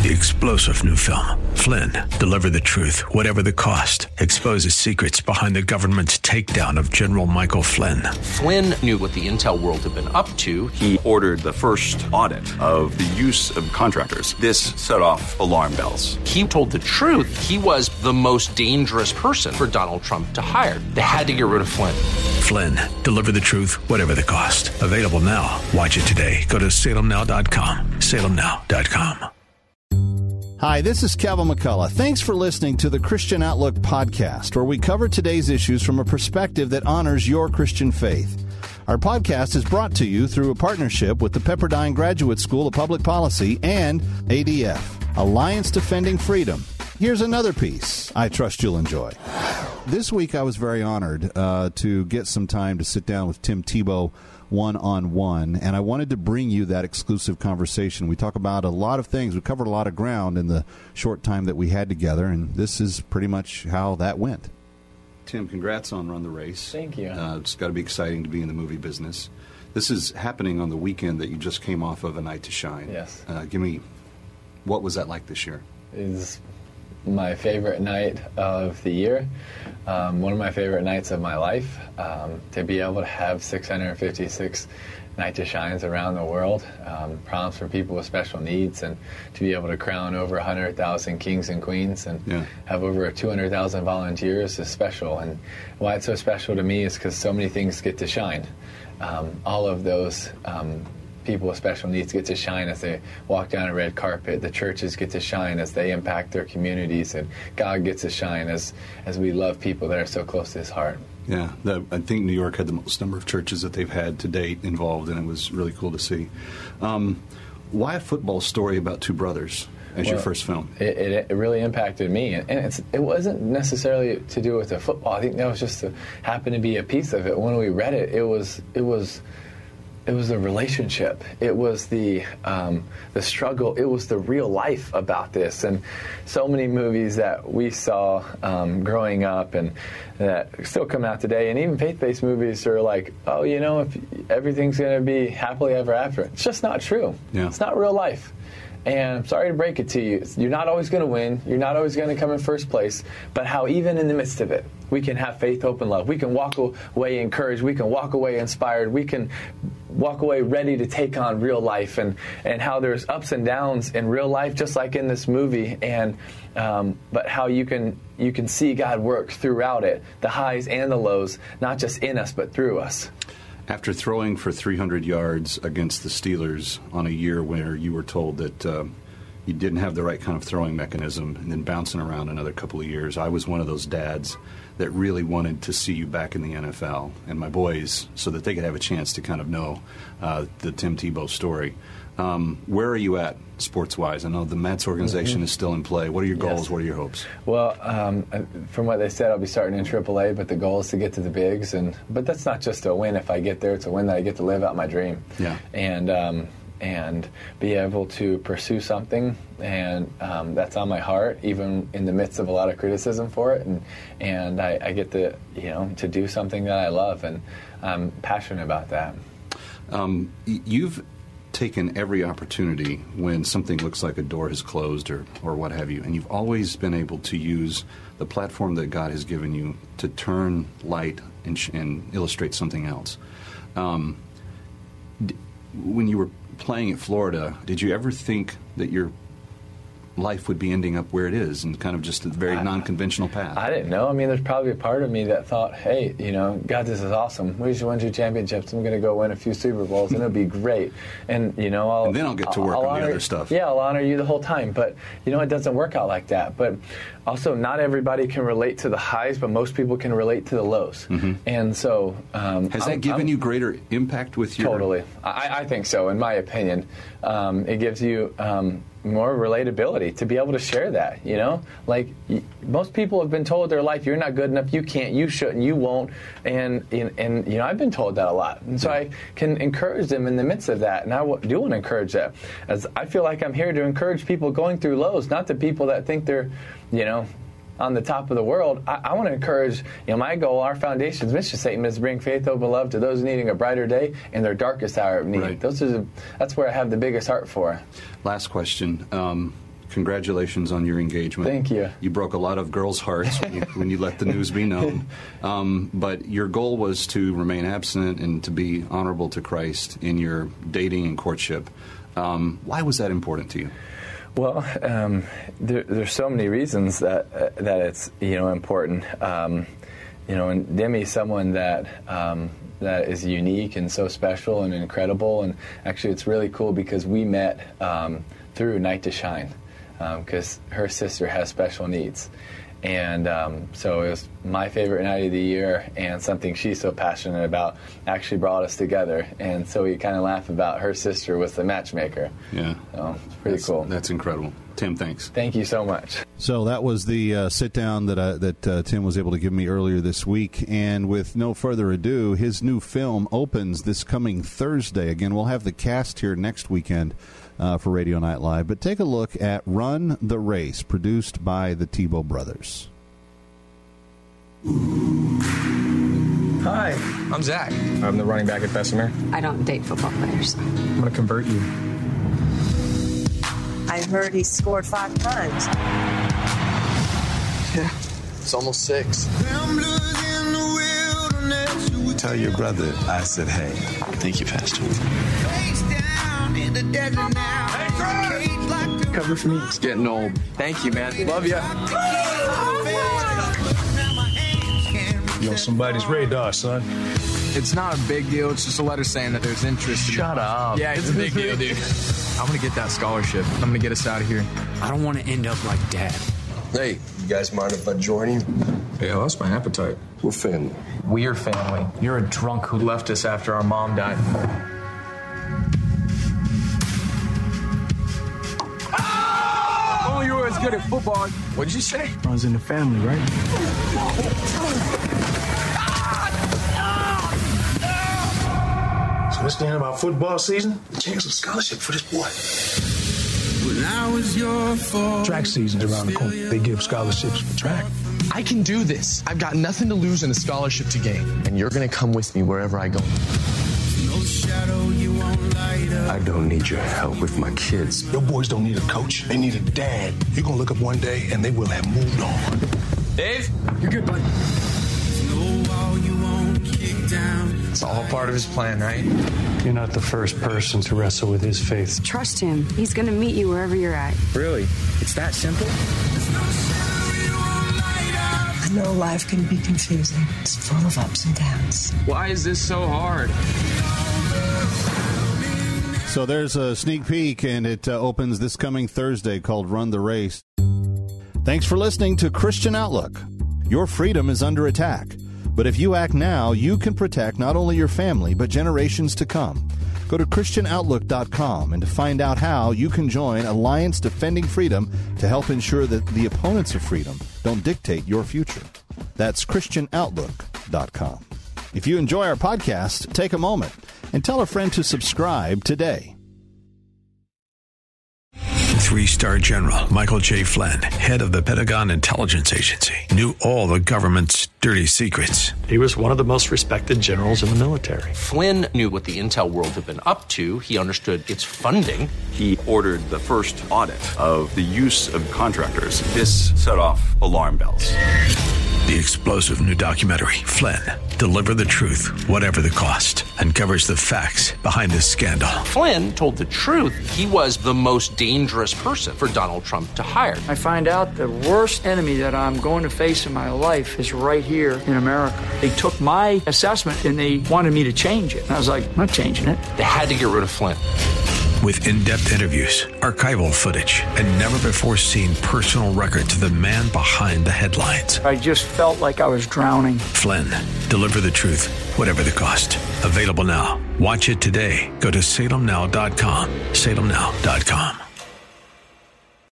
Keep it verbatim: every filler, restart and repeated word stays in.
The explosive new film, Flynn, deliver the truth, whatever the cost, exposes secrets behind the government's takedown of General Michael Flynn. Flynn knew what the intel world had been up to. He ordered the first audit of the use of contractors. This set off alarm bells. He told the truth. He was the most dangerous person for Donald Trump to hire. They had to get rid of Flynn. Flynn, deliver the truth, whatever the cost. Available now. Watch it today. Go to salem now dot com. salem now dot com. Hi, this is Kevin McCullough. Thanks for listening to the Christian Outlook podcast, where we cover today's issues from a perspective that honors your Christian faith. Our podcast is brought to you through a partnership with the Pepperdine Graduate School of Public Policy and A D F, Alliance Defending Freedom. Here's another piece I trust you'll enjoy. This week I was very honored uh, to get some time to sit down with Tim Tebow one-on-one, and I wanted to bring you that exclusive conversation. We talk about a lot of things. We covered a lot of ground in the short time that we had together, and this is pretty much how that went. Tim, congrats on Run the Race. Thank you. Uh, it's got to be exciting to be in the movie business. This is happening on the weekend that you just came off of A Night to Shine. Yes. Uh, give me, what was that like this year? It's my favorite night of the year, um, one of my favorite nights of my life. Um, to be able to have six hundred fifty-six Night to Shines around the world, um, proms for people with special needs, and to be able to crown over one hundred thousand kings and queens and yeah. have over two hundred thousand volunteers is special. And why it's so special to me is because so many things get to shine. Um, all of those um, people with special needs get to shine as they walk down a red carpet. The churches get to shine as they impact their communities, and God gets to shine as, as we love people that are so close to His heart. Yeah, the, I think New York had the most number of churches that they've had to date involved, and it was really cool to see. Um, why a football story about two brothers as well, your first film? It, it, it really impacted me, and it's, it wasn't necessarily to do with the football. I think that was just to happen to be a piece of it. When we read it, it was it was. It was the relationship. It was the um, the struggle. It was the real life about this. And so many movies that we saw um, growing up and that still come out today, and even faith-based movies are like, oh, you know, if everything's going to be happily ever after. It's just not true. Yeah. It's not real life. And I'm sorry to break it to you. You're not always going to win. You're not always going to come in first place. But how even in the midst of it, we can have faith, hope, and love. We can walk away encouraged. We can walk away inspired. We can walk away ready to take on real life. And, and how there's ups and downs in real life, just like in this movie. And um, but how you can you can see God work throughout it, the highs and the lows, not just in us, but through us. After throwing for three hundred yards against the Steelers on a year where you were told that uh, you didn't have the right kind of throwing mechanism, and then bouncing around another couple of years, I was one of those dads that really wanted to see you back in the N F L, and my boys, so that they could have a chance to kind of know uh, the Tim Tebow story. Um, where are you at, sports-wise? I know the Mets organization mm-hmm. is still in play. What are your goals? Yes. What are your hopes? Well, um, from what they said, I'll be starting in triple A, but the goal is to get to the bigs. And but that's not just a win if I get there. It's a win that I get to live out my dream. Yeah. And um, and be able to pursue something, and um, that's on my heart, even in the midst of a lot of criticism for it. And and I, I get to you know to do something that I love, and I'm passionate about that. Um, you've taken every opportunity when something looks like a door has closed or, or what have you, and you've always been able to use the platform that God has given you to turn light and, sh- and illustrate something else. Um, d- when you were playing at Florida, did you ever think that your life would be ending up where it is, and kind of just a very I, non-conventional path? I didn't know. I mean, there's probably a part of me that thought, hey, you know, God, this is awesome. We should win two championships. I'm going to go win a few Super Bowls, and it'll be great. And, you know, I'll... And then I'll get to work I'll on honor, the other stuff. Yeah, I'll honor you the whole time. But, you know, it doesn't work out like that. But also, not everybody can relate to the highs, but most people can relate to the lows. Mm-hmm. And so... Um, Has I'm, that given I'm, you greater impact with your... Totally. I, I think so, in my opinion. Um, it gives you... Um, more relatability to be able to share that, you know? Like, y- most people have been told their life, you're not good enough, you can't, you shouldn't, you won't, and, and, and you know, I've been told that a lot. And so I can encourage them in the midst of that, and I w- do want to encourage that. As I feel like I'm here to encourage people going through lows, not the people that think they're, you know, on the top of the world. I, I want to encourage, you know, my goal, our foundation's mission statement is bring faith, hope, and love to those needing a brighter day in their darkest hour of need. Right. Those are the, that's where I have the biggest heart for. Last question. Um, congratulations on your engagement. Thank you. You broke a lot of girls' hearts when you, when you let the news be known. Um, but your goal was to remain abstinent and to be honorable to Christ in your dating and courtship. Um, why was that important to you? Well, um, there, there's so many reasons that uh, that it's you know important. Um, you know, and Demi's someone that um, that is unique and so special and incredible. And actually, it's really cool because we met um, through Night to Shine, because um, her sister has special needs. And um, so it was my favorite night of the year, and something she's so passionate about actually brought us together. And so we kind of laugh about her sister was the matchmaker. Yeah. So it's pretty that's, cool. That's incredible. Tim, thanks. Thank you so much. So that was the uh, sit-down that uh, that uh, Tim was able to give me earlier this week. And with no further ado, his new film opens this coming Thursday. Again, we'll have the cast here next weekend uh, for Radio Night Live. But take a look at Run the Race, produced by the Tebow Brothers. Hi, I'm Zach. I'm the running back at Bessemer. I don't date football players. I'm going to convert you. I heard he scored five times. Yeah, it's almost six. Tell your brother I said hey. Thank you, Pastor. Cover for me. It's getting old. Thank you, man. Love ya. You're on somebody's radar, son. It's not a big deal. It's just a letter saying that there's interest. Shut up. Yeah, it's a big deal, dude. I'm going to get that scholarship. I'm going to get us out of here. I don't want to end up like Dad. Hey, you guys mind if I join you? Yeah, that's my appetite. We're family. We're family. You're a drunk who left us after our mom died. Oh, you were as good at football. What did you say? Runs in the family, right? So this thing about football season? Chance of scholarship for this boy. Track season's around the corner. They give scholarships for track. I can do this. I've got nothing to lose and a scholarship to gain. And you're going to come with me wherever I go. I don't need your help with my kids. Your boys don't need a coach. They need a dad. You're going to look up one day and they will have moved on. Dave, you're good, buddy. It's all part of his plan, right? You're not the first person to wrestle with his faith. Trust him. He's going to meet you wherever you're at. Really? It's that simple? I know life can be confusing. It's full of ups and downs. Why is this so hard? So there's a sneak peek, and it uh, opens this coming Thursday, called Run the Race. Thanks for listening to Christian Outlook. Your freedom is under attack. But if you act now, you can protect not only your family, but generations to come. Go to Christian Outlook dot com and to find out how you can join Alliance Defending Freedom to help ensure that the opponents of freedom don't dictate your future. That's Christian Outlook dot com. If you enjoy our podcast, take a moment and tell a friend to subscribe today. Three-star General Michael J. Flynn, head of the Pentagon Intelligence Agency, knew all the government's dirty secrets. He was one of the most respected generals in the military. Flynn knew what the intel world had been up to. He understood its funding. He ordered the first audit of the use of contractors. This set off alarm bells. The explosive new documentary, Flynn, Deliver the Truth, Whatever the Cost, uncovers the facts behind this scandal. Flynn told the truth. He was the most dangerous person for Donald Trump to hire. I find out the worst enemy that I'm going to face in my life is right here in America. They took my assessment and they wanted me to change it. And I was like, I'm not changing it. They had to get rid of Flynn. With in-depth interviews, archival footage, and never-before-seen personal records of the man behind the headlines. I just felt like I was drowning. Flynn, Deliver the Truth, Whatever the Cost. Available now. Watch it today. Go to Salem Now dot com. Salem Now dot com.